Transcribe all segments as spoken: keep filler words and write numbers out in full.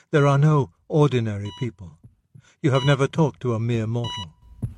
There are no ordinary people. You have never talked to a mere mortal.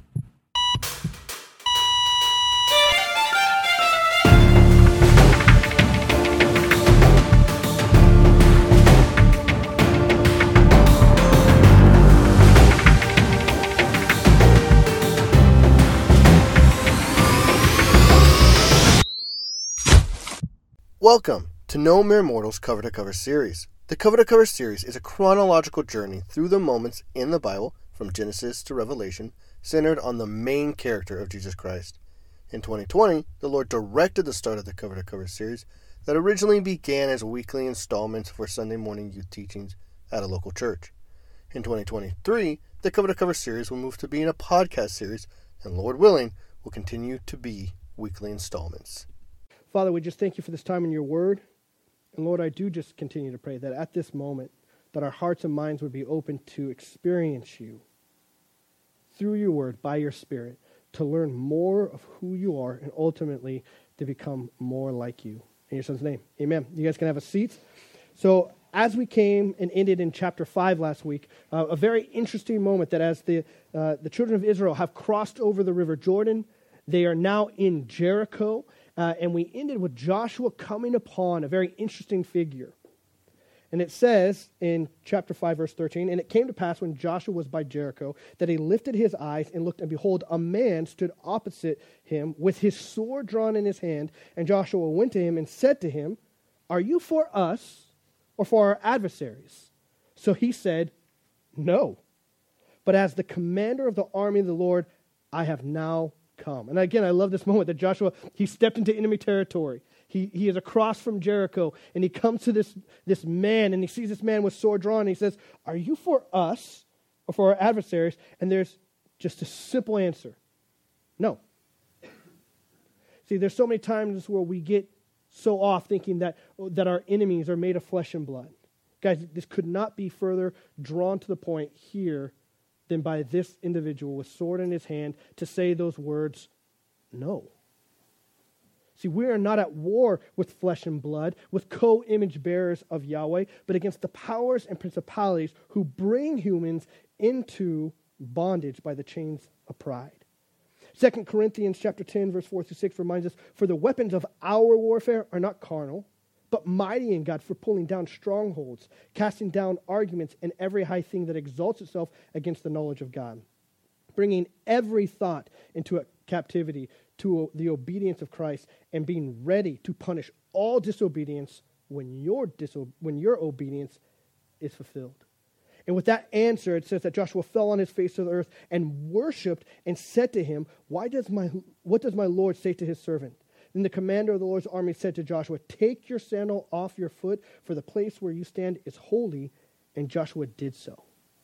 Welcome to No Mere Mortals Cover to Cover series. The Cover to Cover series is a chronological journey through the moments in the Bible, from Genesis to Revelation, centered on the main character of Jesus Christ. In twenty twenty, the Lord directed the start of the Cover to Cover series that originally began as weekly installments for Sunday morning youth teachings at a local church. In twenty twenty-three, the Cover to Cover series will move to being a podcast series, and Lord willing, will continue to be weekly installments. Father, we just thank you for this time in your word. And Lord, I do just continue to pray that at this moment, that our hearts and minds would be open to experience you through your word, by your spirit, to learn more of who you are and ultimately to become more like you. In your son's name, amen. You guys can have a seat. So as we came and ended in chapter five last week, uh, a very interesting moment that as the, uh, the children of Israel have crossed over the river Jordan, they are now in Jericho. Uh, and we ended with Joshua coming upon a very interesting figure. And it says in chapter five, verse thirteen, "And it came to pass when Joshua was by Jericho, that he lifted his eyes and looked, and behold, a man stood opposite him with his sword drawn in his hand. And Joshua went to him and said to him, 'Are you for us or for our adversaries?' So he said, 'No. But as the commander of the army of the Lord, I have now come.'" And again, I love this moment that Joshua, he stepped into enemy territory. He he is across from Jericho, and he comes to this, this man, and he sees this man with sword drawn, and he says, "Are you for us or for our adversaries?" And there's just a simple answer: no. See, there's so many times where we get so off thinking that, that our enemies are made of flesh and blood. Guys, this could not be further drawn to the point here than by this individual with sword in his hand to say those words, no. See, we are not at war with flesh and blood, with co-image bearers of Yahweh, but against the powers and principalities who bring humans into bondage by the chains of pride. Second Corinthians chapter ten, verse four through six reminds us, "For the weapons of our warfare are not carnal, but mighty in God for pulling down strongholds, casting down arguments and every high thing that exalts itself against the knowledge of God, bringing every thought into a captivity to the obedience of Christ, and being ready to punish all disobedience when your diso- when your obedience is fulfilled." And with that answer, it says that Joshua fell on his face to the earth and worshipped and said to him, "Why does my what does my Lord say to his servant?" Then the commander of the Lord's army said to Joshua, "Take your sandal off your foot, for the place where you stand is holy." And Joshua did so.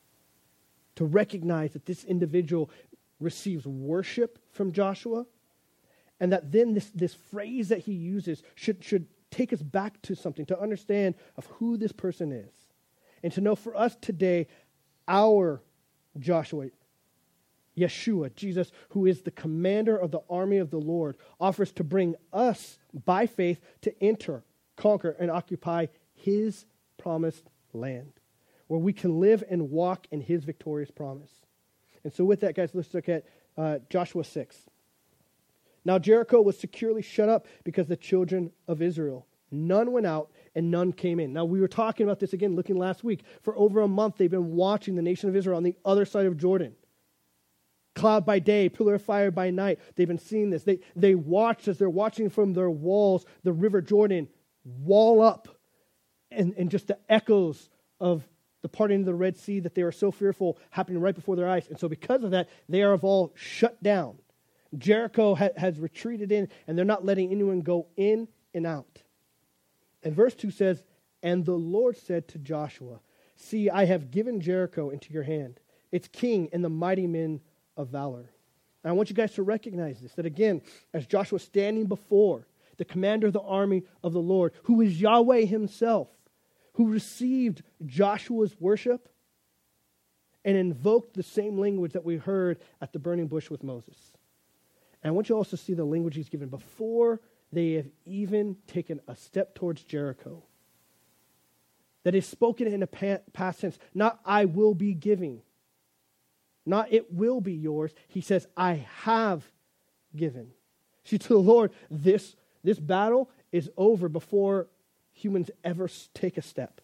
To recognize that this individual receives worship from Joshua, and that then this, this phrase that he uses should, should take us back to something, to understand of who this person is. And to know for us today, our Joshua, Yeshua, Jesus, who is the commander of the army of the Lord, offers to bring us, by faith, to enter, conquer, and occupy his promised land, where we can live and walk in his victorious promise. And so with that, guys, let's look at uh, Joshua six. "Now Jericho was securely shut up because the children of Israel. None went out and none came in." Now, we were talking about this again, looking last week. For over a month, they've been watching the nation of Israel on the other side of Jordan. Cloud by day, pillar of fire by night. They've been seeing this. They they watched as they're watching from their walls, the river Jordan wall up. And, and just the echoes of the parting of the Red Sea that they were so fearful happening right before their eyes. And so because of that, they are all shut down. Jericho ha- has retreated in, and they're not letting anyone go in and out. And verse two says, "And the Lord said to Joshua, 'See, I have given Jericho into your hand, its king and the mighty men of valor.'" And I want you guys to recognize this, that again, as Joshua standing before the commander of the army of the Lord, who is Yahweh himself, who received Joshua's worship and invoked the same language that we heard at the burning bush with Moses. And I want you also to see the language he's given before they have even taken a step towards Jericho. that is spoken in a pa- past tense. Not I will be giving. Not it will be yours. He says, I have given. See, to the Lord, this, this battle is over before humans ever take a step.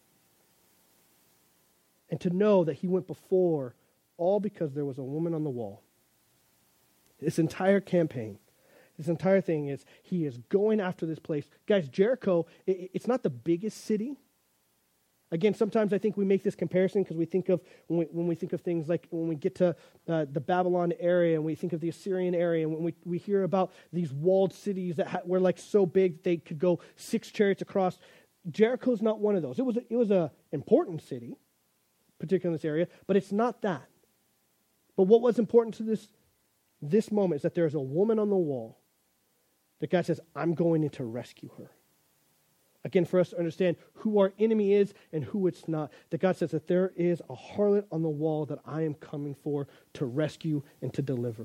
And to know that he went before, all because there was a woman on the wall. This entire campaign, this entire thing is, he is going after this place. Guys, Jericho, it, it's not the biggest city. Again, sometimes I think we make this comparison because we think of, when we, when we think of things like when we get to uh, the Babylon area and we think of the Assyrian area, and when we, we hear about these walled cities that ha- were like so big they could go six chariots across. Jericho's not one of those. It was a, it was a important city, particularly in this area, but it's not that. But what was important to this, this moment is that there's a woman on the wall that God says, I'm going in to rescue her. Again, for us to understand who our enemy is and who it's not. That God says that there is a harlot on the wall that I am coming for to rescue and to deliver.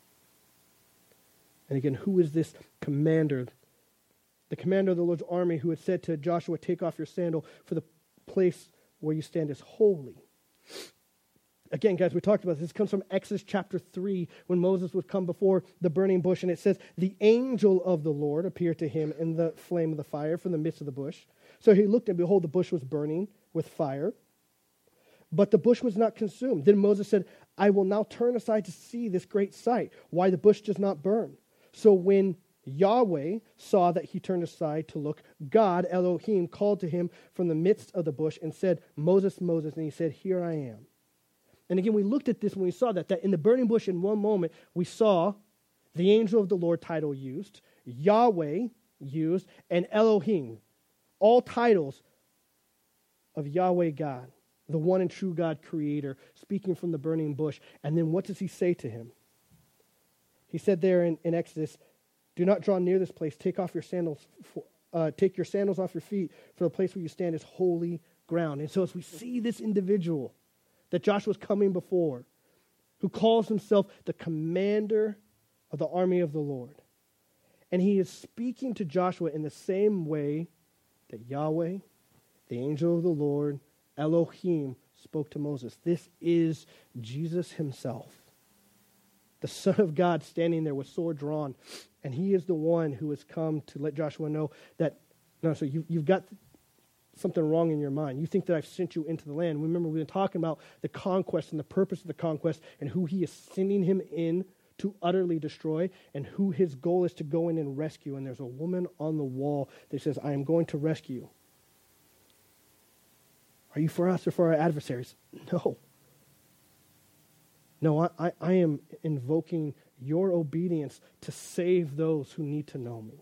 And again, who is this commander? The commander of the Lord's army who had said to Joshua, take off your sandal, for the place where you stand is holy. Again, guys, we talked about this. This comes from Exodus chapter three, when Moses would come before the burning bush, and it says, the angel of the Lord appeared to him in the flame of the fire from the midst of the bush. So he looked, and behold, the bush was burning with fire, but the bush was not consumed. Then Moses said, I will now turn aside to see this great sight, why the bush does not burn. So when Yahweh saw that he turned aside to look, God, Elohim, called to him from the midst of the bush and said, Moses, Moses, and he said, here I am. And again, we looked at this when we saw that, that in the burning bush in one moment, we saw the angel of the Lord title used, Yahweh used, and Elohim, all titles of Yahweh God, the one and true God creator, speaking from the burning bush. And then what does he say to him? He said there in, in Exodus, do not draw near this place, take off your sandals, for, uh, take your sandals off your feet, for the place where you stand is holy ground. And so as we see this individual that Joshua's coming before, who calls himself the commander of the army of the Lord. And he is speaking to Joshua in the same way that Yahweh, the angel of the Lord, Elohim, spoke to Moses. This is Jesus himself, the Son of God, standing there with sword drawn. And he is the one who has come to let Joshua know that, no, so you, you've got something wrong in your mind. You think that I've sent you into the land. Remember, we've been talking about the conquest and the purpose of the conquest and who he is sending him in to utterly destroy and who his goal is to go in and rescue. And there's a woman on the wall that says, I am going to rescue. Are you for us or for our adversaries? No. No, I, I, I am invoking your obedience to save those who need to know me.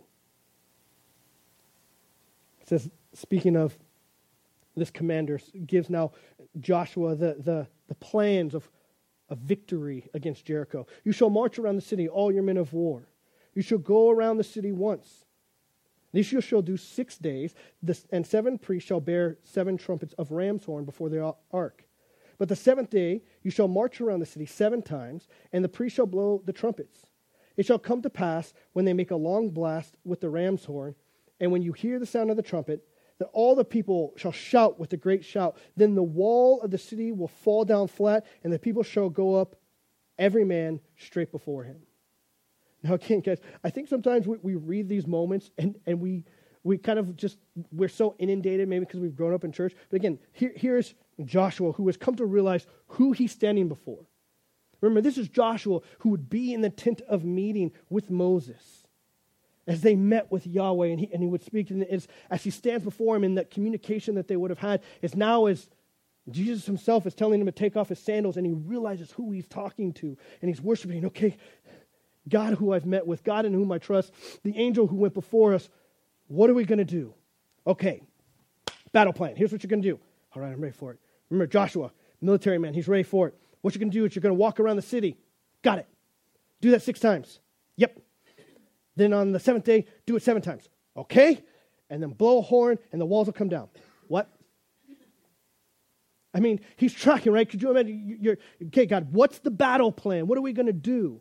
It says, speaking of this commander, gives now Joshua the, the, the plans of a victory against Jericho. You shall march around the city, all your men of war. You shall go around the city once. This you shall do six days, this, and seven priests shall bear seven trumpets of ram's horn before the ark. But the seventh day you shall march around the city seven times, and the priests shall blow the trumpets. It shall come to pass, when they make a long blast with the ram's horn, and when you hear the sound of the trumpet, that all the people shall shout with a great shout. Then the wall of the city will fall down flat, and the people shall go up, every man straight before him. Now again, guys, I think sometimes we, we read these moments, and, and we we kind of just, we're so inundated, maybe because we've grown up in church. But again, here, here's Joshua, who has come to realize who he's standing before. Remember, this is Joshua who would be in the tent of meeting with Moses as they met with Yahweh, and he, and he would speak, and as, as he stands before him, in that communication that they would have had, is now as Jesus himself is telling him to take off his sandals, and he realizes who he's talking to, and he's worshiping, okay, God who I've met with, God in whom I trust, the angel who went before us, what are we going to do? Okay, battle plan, here's what you're going to do. All right, I'm ready for it. Remember, Joshua, military man, he's ready for it. What you're going to do is you're going to walk around the city. Got it. Do that six times. Yep. Then on the seventh day, do it seven times. Okay? And then blow a horn, and the walls will come down. What? I mean, he's tracking, right? Could you imagine? You're, okay, God, what's the battle plan? What are we going to do?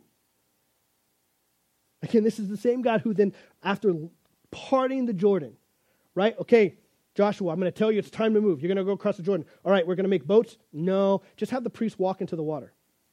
Again, this is the same God who then, after parting the Jordan, right? Okay, Joshua, I'm going to tell you it's time to move. You're going to go across the Jordan. All right, we're going to make boats? No, just have the priests walk into the water.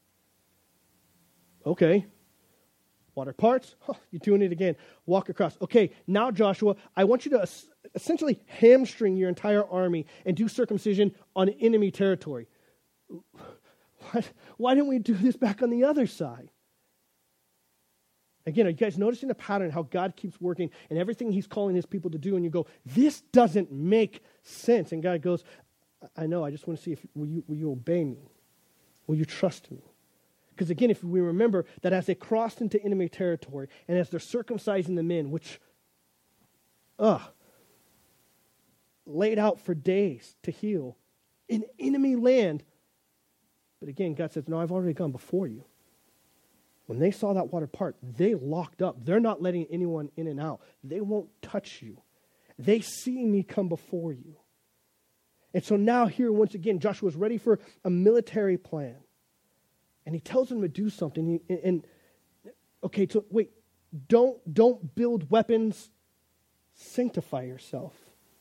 Okay. Water parts? Oh, you're doing it again. Walk across. Okay, now Joshua, I want you to essentially hamstring your entire army and do circumcision on enemy territory. What? Why didn't we do this back on the other side? Again, are you guys noticing the pattern, how God keeps working and everything he's calling his people to do, and you go, this doesn't make sense. And God goes, I know, I just want to see if will you, will you obey me? Will you trust me? Because again, if we remember that as they crossed into enemy territory and as they're circumcising the men, which, ugh, laid out for days to heal in enemy land. But again, God says, no, I've already gone before you. When they saw that water part, they locked up. They're not letting anyone in and out. They won't touch you. They see me come before you. And so now here, once again, Joshua's ready for a military plan. And he tells them to do something. And, and okay, so wait, don't, don't build weapons. Sanctify yourself.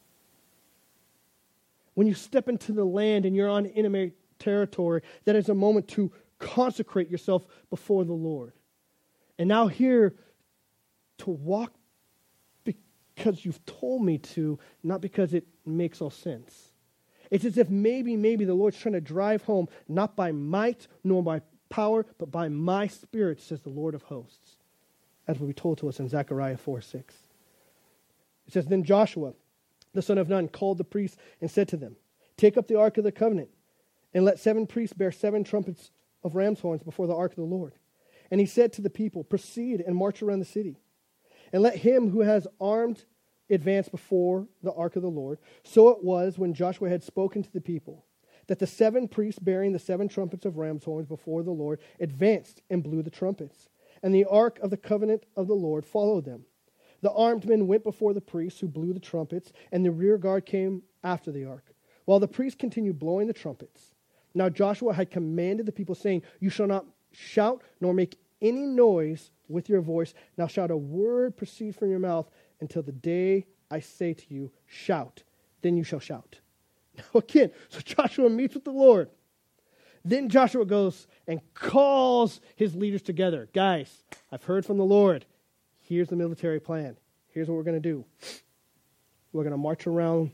When you step into the land and you're on enemy territory, that is a moment to consecrate yourself before the Lord. And now here, to walk because you've told me to, not because it makes all sense. It's as if maybe, maybe the Lord's trying to drive home, not by might nor by power, but by my spirit, says the Lord of hosts. As will be told to us in Zechariah four six. It says, then Joshua, the son of Nun, called the priests and said to them, take up the ark of the covenant, and let seven priests bear seven trumpets of ram's horns before the ark of the Lord. And he said to the people, proceed and march around the city. And let him who has armed advance before the ark of the Lord. So it was when Joshua had spoken to the people, that the seven priests bearing the seven trumpets of ram's horns before the Lord advanced and blew the trumpets. And the ark of the covenant of the Lord followed them. The armed men went before the priests who blew the trumpets, and the rear guard came after the ark, while the priests continued blowing the trumpets. Now Joshua had commanded the people, saying, you shall not shout nor make any noise with your voice. Now shall a word proceed from your mouth until the day I say to you, shout. Then you shall shout. Now again, so Joshua meets with the Lord. Then Joshua goes and calls his leaders together. Guys, I've heard from the Lord. Here's the military plan. Here's what we're going to do. We're going to march around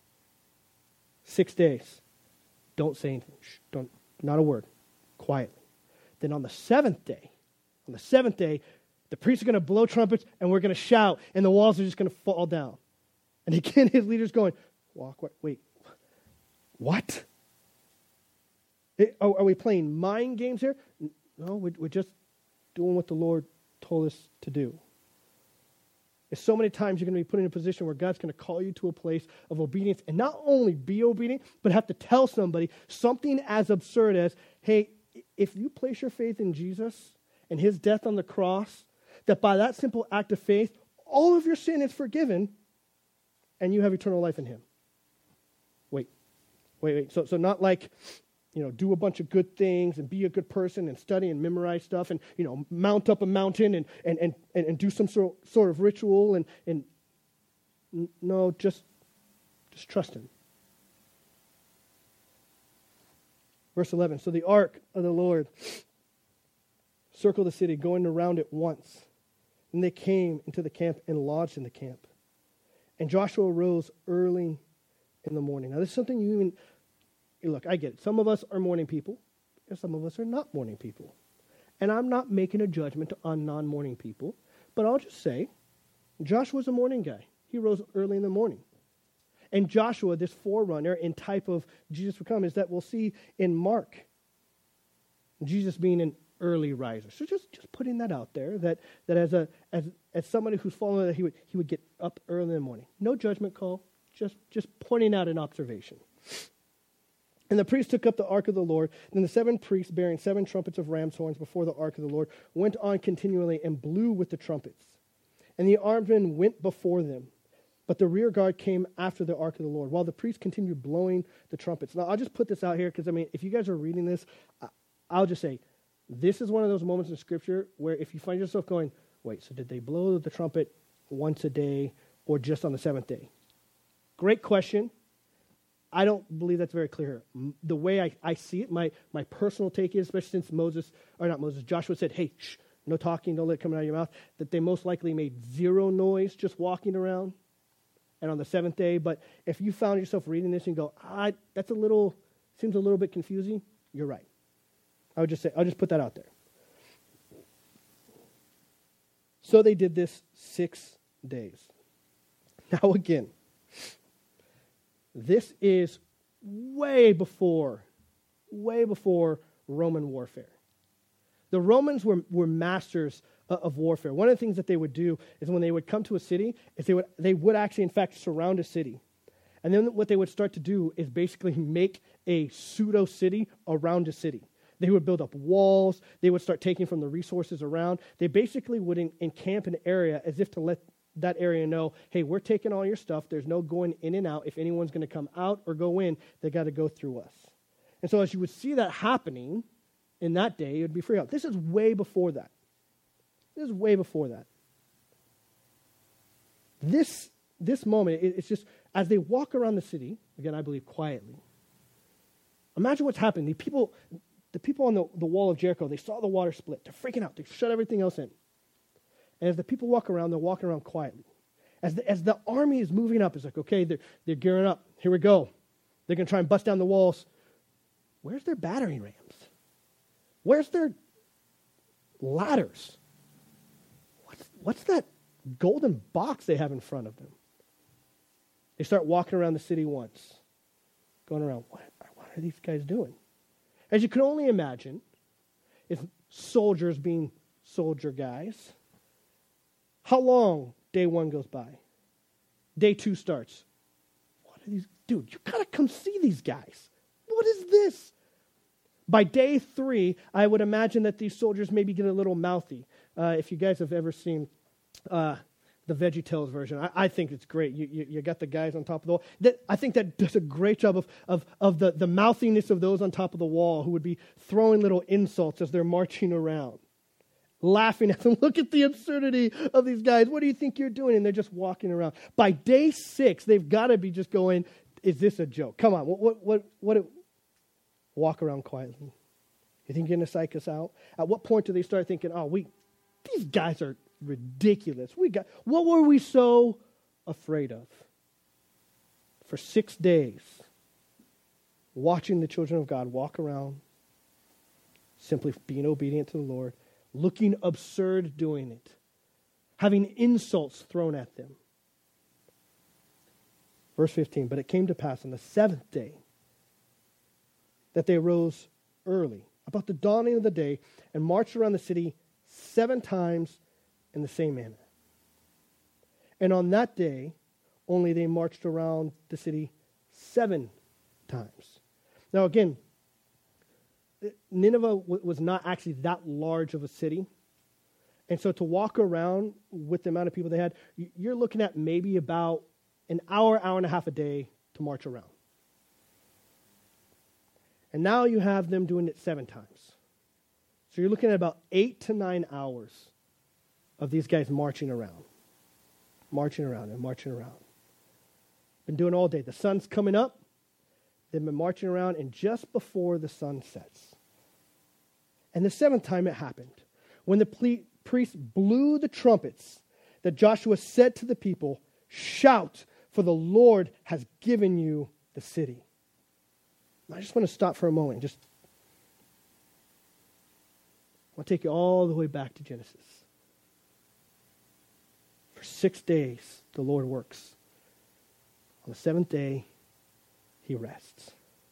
six days. Don't say anything. Shh, don't, not a word. Quietly. Then on the seventh day, on the seventh day, the priests are going to blow trumpets and we're going to shout and the walls are just going to fall down. And again, his leader's going, walk, wait, wait. What? It, are, are we playing mind games here? No, we're, we're just doing what the Lord told us to do. It's so many times you're going to be put in a position where God's going to call you to a place of obedience and not only be obedient, but have to tell somebody something as absurd as, hey, if you place your faith in Jesus and his death on the cross, that by that simple act of faith, all of your sin is forgiven and you have eternal life in him. Wait, wait, wait. So, so not like, you know, do a bunch of good things and be a good person and study and memorize stuff and, you know, mount up a mountain and and and, and do some sort sort of ritual and, and no, just just trust him. Verse eleven, so the ark of the Lord circled the city, going around it once. And they came into the camp and lodged in the camp. And Joshua rose early in the morning. Now, this is something you even... Look, I get it. Some of us are morning people, and some of us are not morning people. And I'm not making a judgment on non-morning people, but I'll just say, Joshua's a morning guy. He rose early in the morning. And Joshua, this forerunner and type of Jesus would come, is that we'll see in Mark, Jesus being an early riser. So just, just putting that out there, that, that as a as as somebody who's following that, he would he would get up early in the morning. No judgment call, just just pointing out an observation. And the priests took up the ark of the Lord. Then the seven priests, bearing seven trumpets of ram's horns before the ark of the Lord, went on continually and blew with the trumpets. And the armed men went before them. But the rear guard came after the ark of the Lord, while the priests continued blowing the trumpets. Now, I'll just put this out here, because, I mean, if you guys are reading this, I'll just say, this is one of those moments in Scripture where if you find yourself going, wait, so did they blow the trumpet once a day or just on the seventh day? Great question. I don't believe that's very clear. M- The way I, I see it, my, my personal take is, especially since Moses, or not Moses, Joshua said, hey, shh, no talking, don't let it come out of your mouth, that they most likely made zero noise just walking around. And on the seventh day, but if you found yourself reading this and go, ah, that's a little, seems a little bit confusing, you're right. I would just say, I'll just put that out there. So they did this six days. Now again, this is way before, way before Roman warfare. The Romans were, were masters of, of warfare. One of the things that they would do is when they would come to a city, is they would they would actually, in fact, surround a city. And then what they would start to do is basically make a pseudo-city around a city. They would build up walls. They would start taking from the resources around. They basically would en- encamp an area as if to let that area know, hey, we're taking all your stuff. There's no going in and out. If anyone's going to come out or go in, they got to go through us. And so as you would see that happening in that day, it would be free out. This is way before that. This is way before that. This, this moment, it, it's just, as they walk around the city, again, I believe quietly, imagine what's happening. The people, the people on the, the wall of Jericho, they saw the water split. They're freaking out. They shut everything else in. And as the people walk around, they're walking around quietly. As the, as the army is moving up, it's like, okay, they're, they're gearing up. Here we go. They're going to try and bust down the walls. Where's their battering rams? Where's their ladders? What's, what's that golden box they have in front of them? They start walking around the city once, going around, what, what are these guys doing? As you can only imagine, if soldiers being soldier guys, how long day one goes by? Day two starts. What are these? Dude, you gotta come see these guys. What is this? By day three, I would imagine that these soldiers maybe get a little mouthy. Uh, if you guys have ever seen uh, the VeggieTales version, I, I think it's great. You, you, you got the guys on top of the wall. That, I think that does a great job of, of, of the, the mouthiness of those on top of the wall who would be throwing little insults as they're marching around, laughing at them. Look at the absurdity of these guys. What do you think you're doing? And they're just walking around. By day six, they've got to be just going, is this a joke? Come on, what, what, what, what? Walk around quietly. You think you're going to psych us out? At what point do they start thinking, oh, we, these guys are ridiculous. We got, what were we so afraid of? For six days, watching the children of God walk around, simply being obedient to the Lord, looking absurd doing it, having insults thrown at them. Verse fifteen, but it came to pass on the seventh day that they arose early, about the dawning of the day, and marched around the city seven times in the same manner. And on that day, only they marched around the city seven times. Now again, Nineveh was not actually that large of a city. And so to walk around with the amount of people they had, you're looking at maybe about an hour, hour and a half a day to march around. And now you have them doing it seven times. So you're looking at about eight to nine hours of these guys marching around. Marching around and marching around. Been doing it all day. The sun's coming up. They've been marching around, and just before the sun sets. And the seventh time it happened, when the ple- priest blew the trumpets, that Joshua said to the people, shout, for the Lord has given you the city. I just want to stop for a moment. Just I want to take you all the way back to Genesis. For six days, the Lord works. On the seventh day, he rests.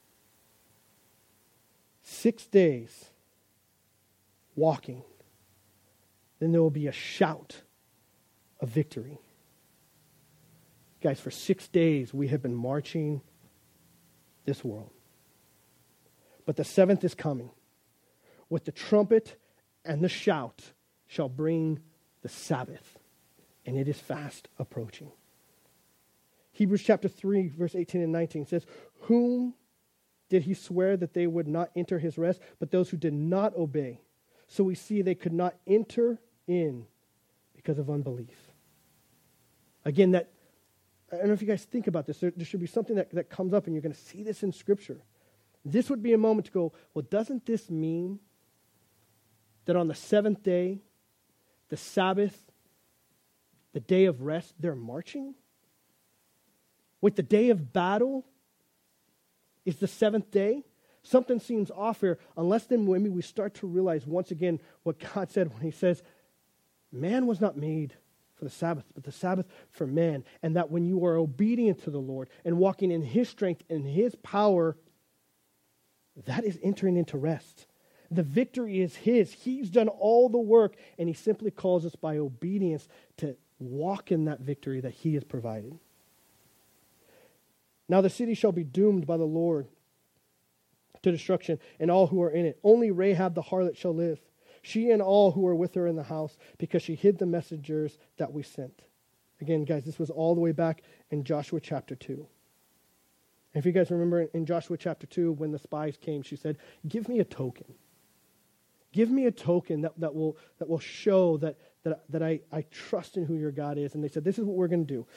Six days walking. Then there will be a shout of victory. Guys, for six days, we have been marching this world. But the seventh is coming. With the trumpet and the shout shall bring the Sabbath. And it is fast approaching. Hebrews chapter three, verse eighteen and nineteen says, whom did he swear that they would not enter his rest, but those who did not obey? So we see they could not enter in because of unbelief. Again, that I don't know if you guys think about this. There, there should be something that, that comes up, and you're going to see this in Scripture. This would be a moment to go, well, doesn't this mean that on the seventh day, the Sabbath, the day of rest, they're marching? Wait, the day of battle is the seventh day? Something seems off here, unless then maybe we start to realize once again what God said when he says, man was not made for the Sabbath, but the Sabbath for man. And that when you are obedient to the Lord and walking in his strength and his power, that is entering into rest. The victory is his. He's done all the work, and he simply calls us by obedience to walk in that victory that he has provided. Now the city shall be doomed by the Lord to destruction, and all who are in it. Only Rahab the harlot shall live, she and all who are with her in the house, because she hid the messengers that we sent. Again, guys, this was all the way back in Joshua chapter two. And if you guys remember in Joshua chapter two, when the spies came, she said, give me a token. Give me a token that, that will that will show that, that, that I, I trust in who your God is. And they said, this is what we're going to do.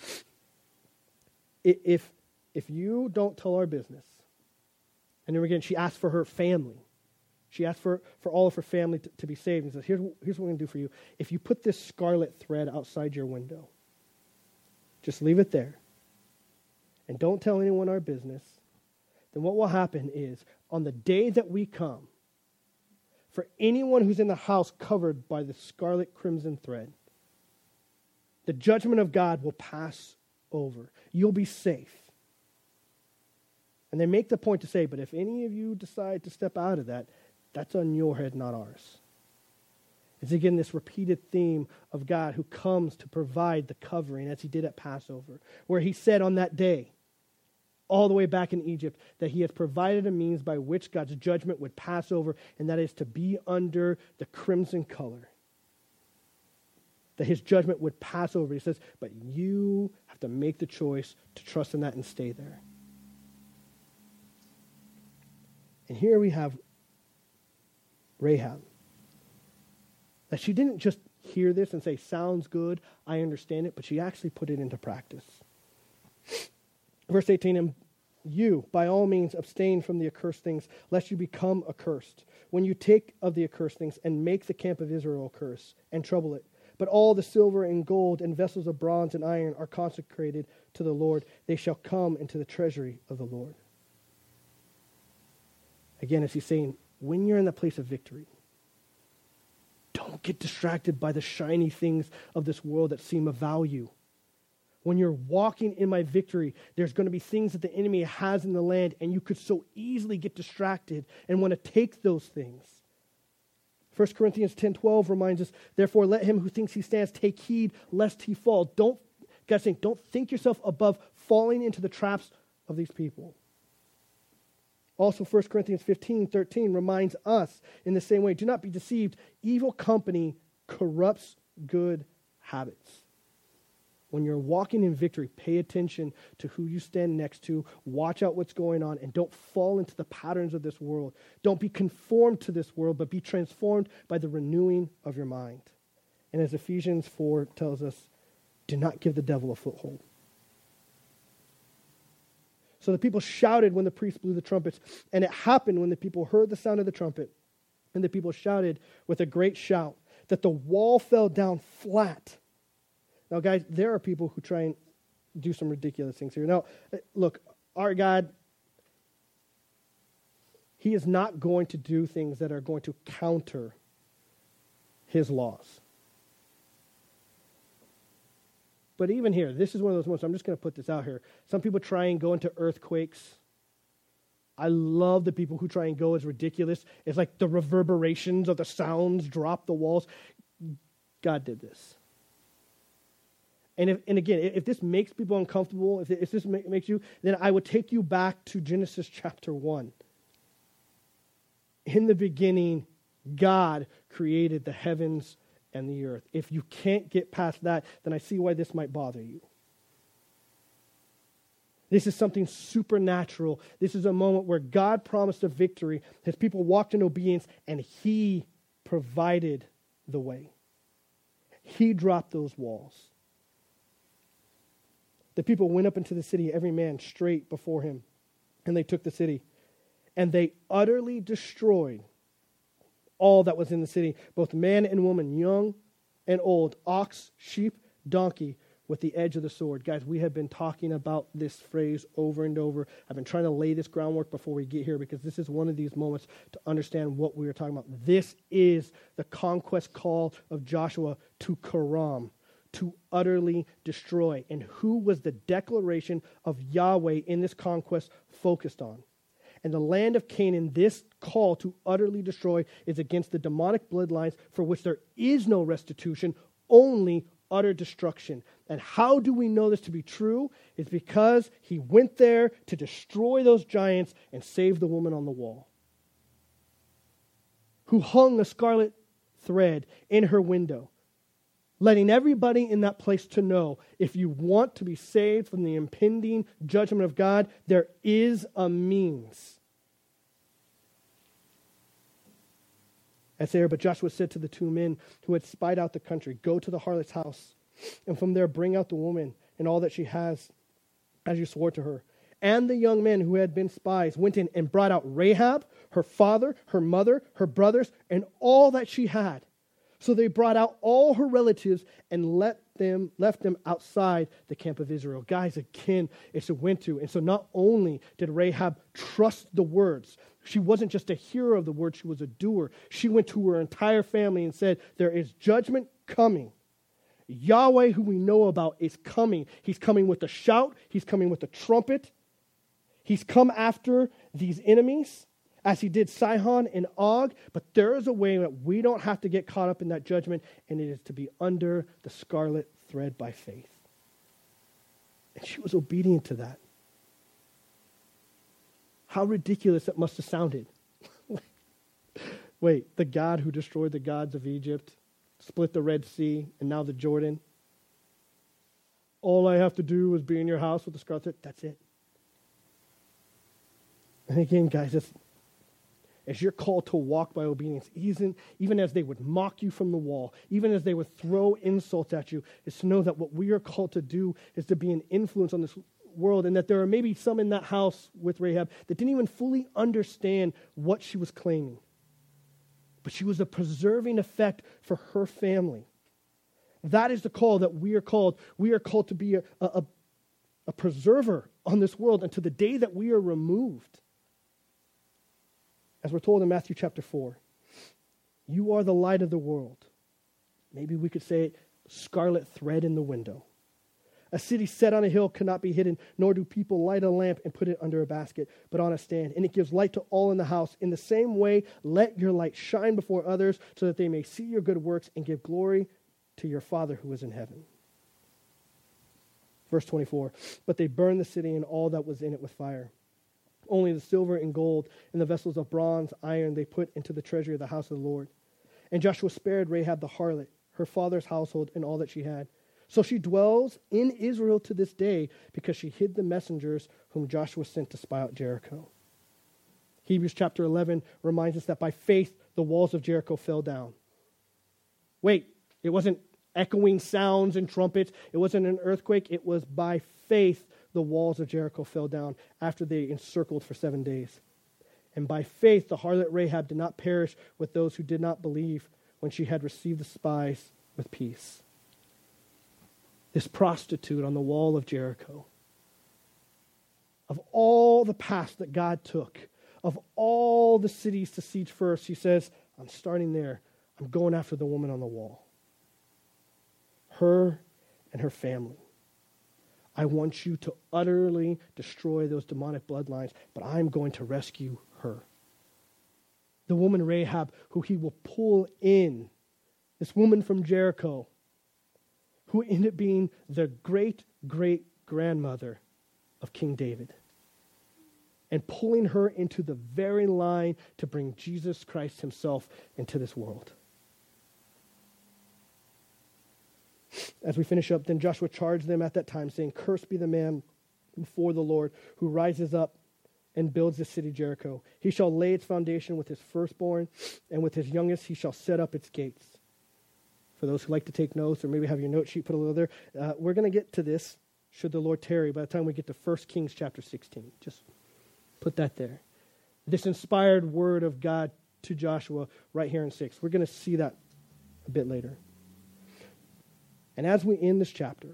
If, if you don't tell our business, and then again, she asked for her family. She asked for, for all of her family to, to be saved. And says, here's, here's what we're going to do for you. If you put this scarlet thread outside your window, just leave it there, and don't tell anyone our business, then what will happen is, on the day that we come, for anyone who's in the house covered by the scarlet crimson thread, the judgment of God will pass over. You'll be safe. And they make the point to say, but if any of you decide to step out of that, that's on your head, not ours. It's again this repeated theme of God who comes to provide the covering, as he did at Passover, where he said on that day, all the way back in Egypt, that he has provided a means by which God's judgment would pass over, and that is to be under the crimson color. That his judgment would pass over. He says, but you have to make the choice to trust in that and stay there. And here we have Rahab. That she didn't just hear this and say, sounds good, I understand it, but she actually put it into practice. Verse eighteen, and you, by all means, abstain from the accursed things, lest you become accursed. When you take of the accursed things and make the camp of Israel a curse and trouble it. But all the silver and gold and vessels of bronze and iron are consecrated to the Lord. They shall come into the treasury of the Lord. Again, as he's saying, when you're in the place of victory, don't get distracted by the shiny things of this world that seem of value. When you're walking in my victory, there's going to be things that the enemy has in the land, and you could so easily get distracted and want to take those things. First Corinthians ten twelve reminds us, therefore let him who thinks he stands take heed lest he fall. Don't, God's saying, don't think yourself above falling into the traps of these people. Also, First Corinthians fifteen thirteen reminds us in the same way, do not be deceived. Evil company corrupts good habits. When you're walking in victory, pay attention to who you stand next to. Watch out what's going on, and don't fall into the patterns of this world. Don't be conformed to this world, but be transformed by the renewing of your mind. And as Ephesians four tells us, do not give the devil a foothold. So the people shouted when the priest blew the trumpets, and it happened when the people heard the sound of the trumpet, and the people shouted with a great shout, that the wall fell down flat. Now, guys, there are people who try and do some ridiculous things here. Now, look, our God, he is not going to do things that are going to counter his laws. But even here, this is one of those moments, I'm just going to put this out here. Some people try and go into earthquakes. I love the people who try and go as ridiculous. It's like the reverberations of the sounds drop the walls. God did this. And if, and again, if this makes people uncomfortable, if, if this makes you, then I would take you back to Genesis chapter one. In the beginning, God created the heavens and the earth. If you can't get past that, then I see why this might bother you. This is something supernatural. This is a moment where God promised a victory. His people walked in obedience, and he provided the way. He dropped those walls. The people went up into the city, every man straight before him, and they took the city. And they utterly destroyed all that was in the city, both man and woman, young and old, ox, sheep, donkey, with the edge of the sword. Guys, we have been talking about this phrase over and over. I've been trying to lay this groundwork before we get here because this is one of these moments to understand what we are talking about. This is the conquest call of Joshua to Karam, to utterly destroy. And who was the declaration of Yahweh in this conquest focused on? And the land of Canaan, this call to utterly destroy is against the demonic bloodlines for which there is no restitution, only utter destruction. And how do we know this to be true? It's because he went there to destroy those giants and save the woman on the wall, who hung a scarlet thread in her window, letting everybody in that place to know, if you want to be saved from the impending judgment of God, there is a means. As there, but Joshua said to the two men who had spied out the country, go to the harlot's house, and from there bring out the woman and all that she has, as you swore to her. And the young men who had been spies went in and brought out Rahab, her father, her mother, her brothers, and all that she had. So they brought out all her relatives and let them left them outside the camp of Israel. Guys, again, it's a went to. And so not only did Rahab trust the words, she wasn't just a hearer of the word, she was a doer. She went to her entire family and said, there is judgment coming. Yahweh, who we know about, is coming. He's coming with a shout. He's coming with a trumpet. He's come after these enemies, as he did Sihon and Og, but there is a way that we don't have to get caught up in that judgment, and it is to be under the scarlet thread by faith. And she was obedient to that. How ridiculous it must have sounded. Wait, the God who destroyed the gods of Egypt, split the Red Sea, and now the Jordan. All I have to do is be in your house with the scarlet thread. That's it. And again, guys, it's as you're called to walk by obedience, even, even as they would mock you from the wall, even as they would throw insults at you, is to know that what we are called to do is to be an influence on this world, and that there are maybe some in that house with Rahab that didn't even fully understand what she was claiming. But she was a preserving effect for her family. That is the call that we are called. We are called to be a, a, a preserver on this world until the day that we are removed. As we're told in Matthew chapter four, you are the light of the world. Maybe we could say scarlet thread in the window. A city set on a hill cannot be hidden, nor do people light a lamp and put it under a basket, but on a stand. And it gives light to all in the house. In the same way, let your light shine before others so that they may see your good works and give glory to your Father who is in heaven. Verse twenty-four, but they burned the city and all that was in it with fire. Only the silver and gold and the vessels of bronze, iron, they put into the treasury of the house of the Lord. And Joshua spared Rahab the harlot, her father's household, and all that she had. So she dwells in Israel to this day because she hid the messengers whom Joshua sent to spy out Jericho. Hebrews chapter eleven reminds us that by faith the walls of Jericho fell down. Wait, it wasn't echoing sounds and trumpets. It wasn't an earthquake. It was by faith the walls of Jericho fell down after they encircled for seven days. And by faith the harlot Rahab did not perish with those who did not believe when she had received the spies with peace. This prostitute on the wall of Jericho, of all the past that God took, of all the cities to siege first, he says, I'm starting there. I'm going after the woman on the wall. Her and her family. I want you to utterly destroy those demonic bloodlines, but I'm going to rescue her. The woman Rahab, who he will pull in, this woman from Jericho, who ended up being the great-great-grandmother of King David, and pulling her into the very line to bring Jesus Christ himself into this world. As we finish up, then Joshua charged them at that time, saying, cursed be the man before the Lord who rises up and builds the city Jericho. He shall lay its foundation with his firstborn, and with his youngest he shall set up its gates. For those who like to take notes, or maybe have your note sheet put a little there, uh, we're going to get to this should the Lord tarry, by the time we get to First Kings chapter sixteen. Just put that there. This inspired word of God to Joshua right here in six. We're going to see that a bit later. And as we end this chapter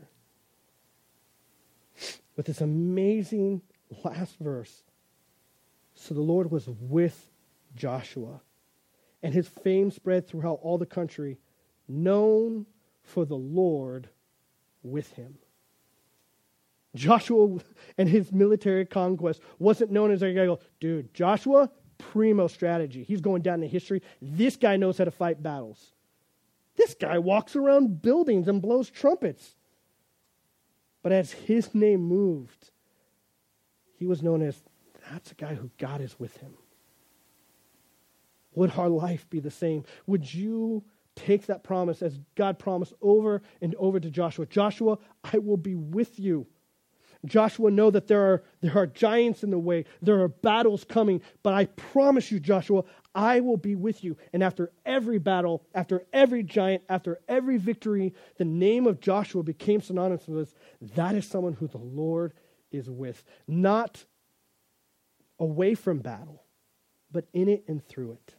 with this amazing last verse, so the Lord was with Joshua, and his fame spread throughout all the country, known for the Lord with him. Joshua and his military conquest wasn't known as a guy go, dude, Joshua, primo strategy. He's going down in history. This guy knows how to fight battles. This guy walks around buildings and blows trumpets. But as his name moved, he was known as, that's a guy who God is with him. Would our life be the same? Would you take that promise as God promised over and over to Joshua? Joshua, I will be with you. Joshua, know that there are, there are giants in the way. There are battles coming. But I promise you, Joshua, I will be with you. And after every battle, after every giant, after every victory, the name of Joshua became synonymous with us. That is someone who the Lord is with. Not away from battle, but in it and through it.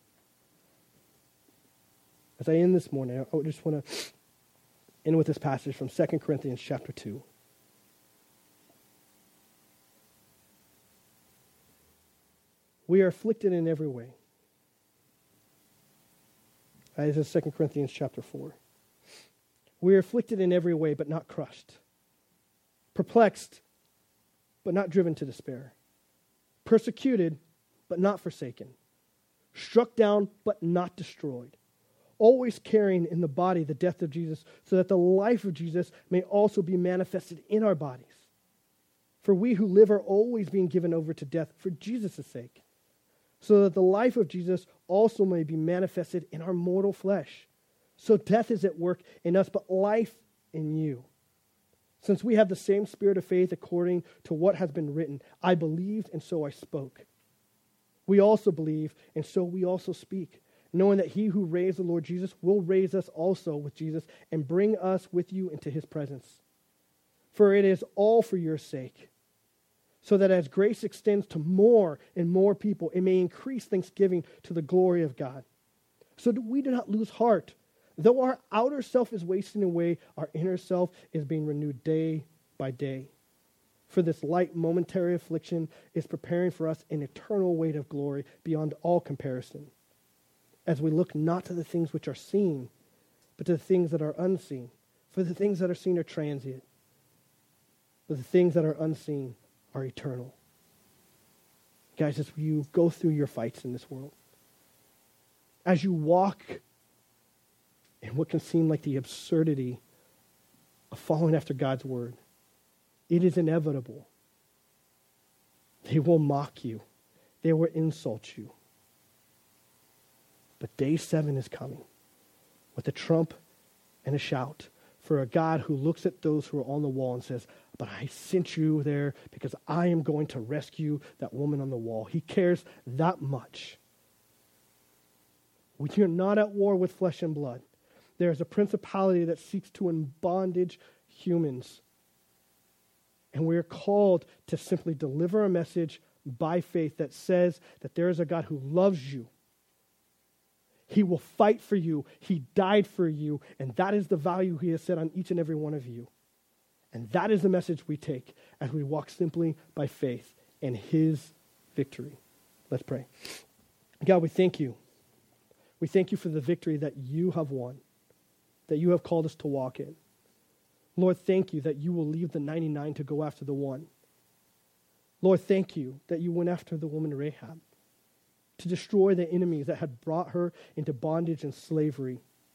As I end this morning, I just want to end with this passage from Second Corinthians chapter two. We are afflicted in every way. Uh, this is Second Corinthians chapter four. We are afflicted in every way, but not crushed. Perplexed, but not driven to despair. Persecuted, but not forsaken. Struck down, but not destroyed. Always carrying in the body the death of Jesus, so that the life of Jesus may also be manifested in our bodies. For we who live are always being given over to death for Jesus' sake, so that the life of Jesus also may be manifested in our mortal flesh. So death is at work in us, but life in you. Since we have the same spirit of faith according to what has been written, I believed and so I spoke. We also believe and so we also speak, knowing that he who raised the Lord Jesus will raise us also with Jesus and bring us with you into his presence. For it is all for your sake, so that as grace extends to more and more people, it may increase thanksgiving to the glory of God. So that we do not lose heart. Though our outer self is wasting away, our inner self is being renewed day by day. For this light momentary affliction is preparing for us an eternal weight of glory beyond all comparison, as we look not to the things which are seen, but to the things that are unseen. For the things that are seen are transient, but the things that are unseen are eternal. Guys, as you go through your fights in this world, as you walk in what can seem like the absurdity of following after God's word, it is inevitable. They will mock you. They will insult you. But day seven is coming with a trump and a shout for a God who looks at those who are on the wall and says, but I sent you there because I am going to rescue that woman on the wall. He cares that much. We are not at war with flesh and blood. There is a principality that seeks to in bondage humans. And we are called to simply deliver a message by faith that says that there is a God who loves you. He will fight for you. He died for you. And that is the value he has set on each and every one of you. And that is the message we take as we walk simply by faith in his victory. Let's pray. God, we thank you. We thank you for the victory that you have won, that you have called us to walk in. Lord, thank you that you will leave the ninety-nine to go after the one. Lord, thank you that you went after the woman Rahab to destroy the enemies that had brought her into bondage and slavery.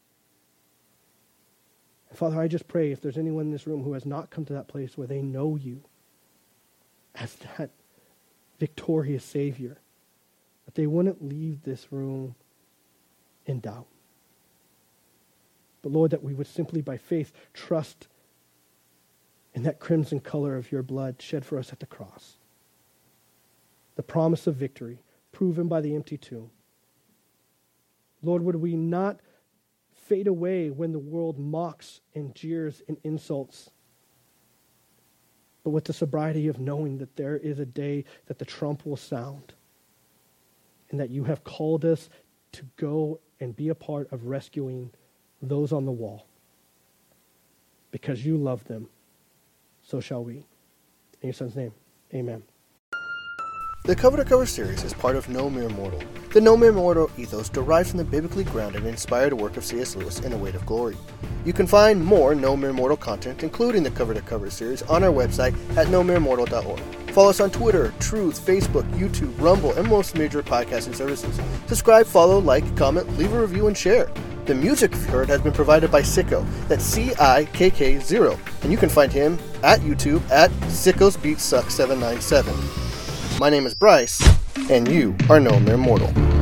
And Father, I just pray if there's anyone in this room who has not come to that place where they know you as that victorious Savior, that they wouldn't leave this room in doubt. But Lord, that we would simply by faith trust in that crimson color of your blood shed for us at the cross. The promise of victory proven by the empty tomb. Lord, would we not fade away when the world mocks and jeers and insults? but with the sobriety of knowing that there is a day that the trump will sound and that you have called us to go and be a part of rescuing those on the wall. Because you love them, so shall we. In your son's name, amen. The Cover to Cover series is part of No Mere Mortal. The No Mere Mortal ethos derives from the biblically grounded and inspired work of C S Lewis in A Weight of Glory. You can find more No Mere Mortal content, including the Cover to Cover series, on our website at no mere mortal dot org. Follow us on Twitter, Truth, Facebook, YouTube, Rumble, and most major podcasting services. Subscribe, follow, like, comment, leave a review, and share. The music you've heard has been provided by Sicko. That's C I K K zero. And you can find him at YouTube at Sicko's Beat Suck seven nine seven. My name is Bryce, and you are No Mere Mortal.